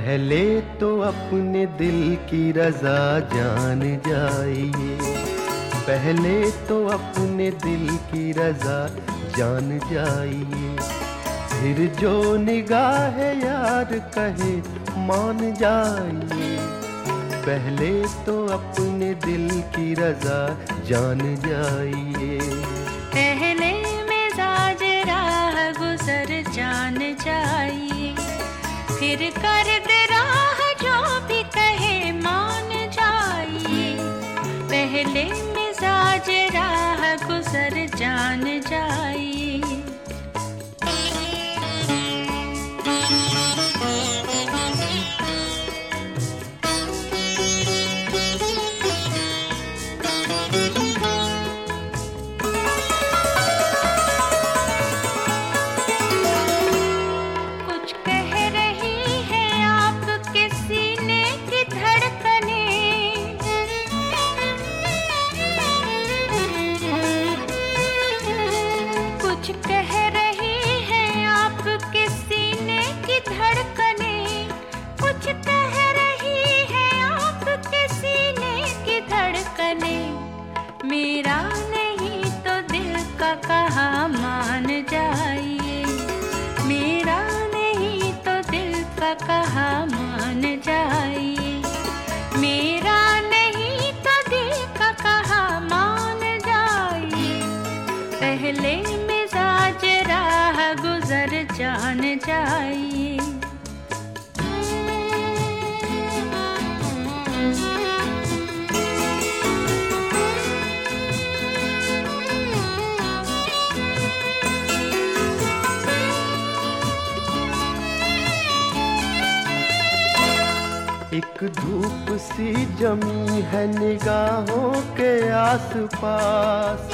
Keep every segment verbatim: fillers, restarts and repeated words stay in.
पहले तो अपने दिल की रजा जान जाइए, पहले तो अपने दिल की रजा जान जाइए, फिर जो निगाह यार कहे मान जाइए। पहले तो अपने दिल की रजा जान जाइए, पहले मिजाज राह गुजर जान जाइए, फिर कर दे राह जो भी कहे मान जाइए। पहले मिजाज राह गुजर जान जाइए। मेरा नहीं तो दिल का कहा मान जाइए, मेरा नहीं तो दिल का कहा मान जाइए, मेरा नहीं तो दिल का कहा मान जाइए। पहले मिजाज राह गुजर जान जाइए। एक धूप सी जमी है निगाहों के आसपास,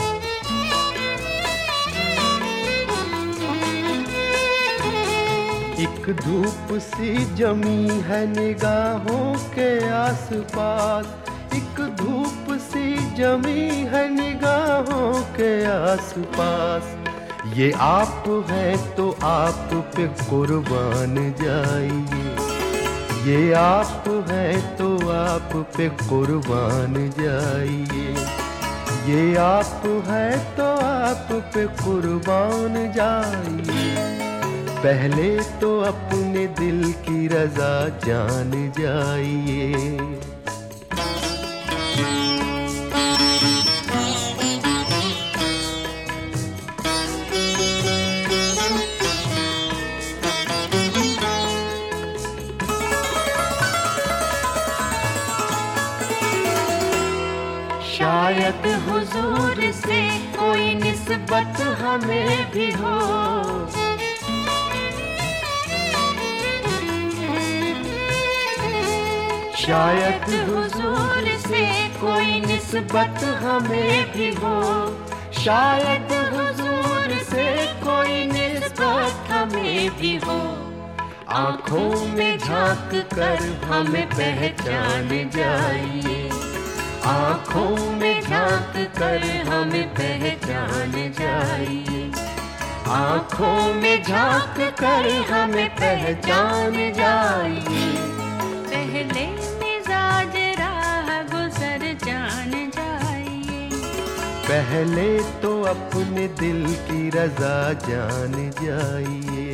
एक धूप सी जमी है निगाहों के आसपास, एक धूप सी जमी है निगाहों के आसपास। ये आप हैं तो आप पे कुर्बान जाइए, ये आप हैं तो आप पे कुर्बान जाइए, ये आप हैं तो आप पे कुर्बान जाइए। पहले तो अपने दिल की रजा जान जाइए। शायद हुजूर से कोई निस्बत हमें भी हो, शायद हुजूर से कोई निस्बत हमें भी हो, शायद हुजूर से कोई निस्बत हमें भी हो। आँखों में झांक कर हमें पहचान जाइए, आँखों में झांक कर हमें पहचान जाइए, आँखों में झांक कर हमें पहचान जाइए। पहले मिजाज राह गुजर जान जाइए, पहले तो अपने दिल की रजा जान जाइए।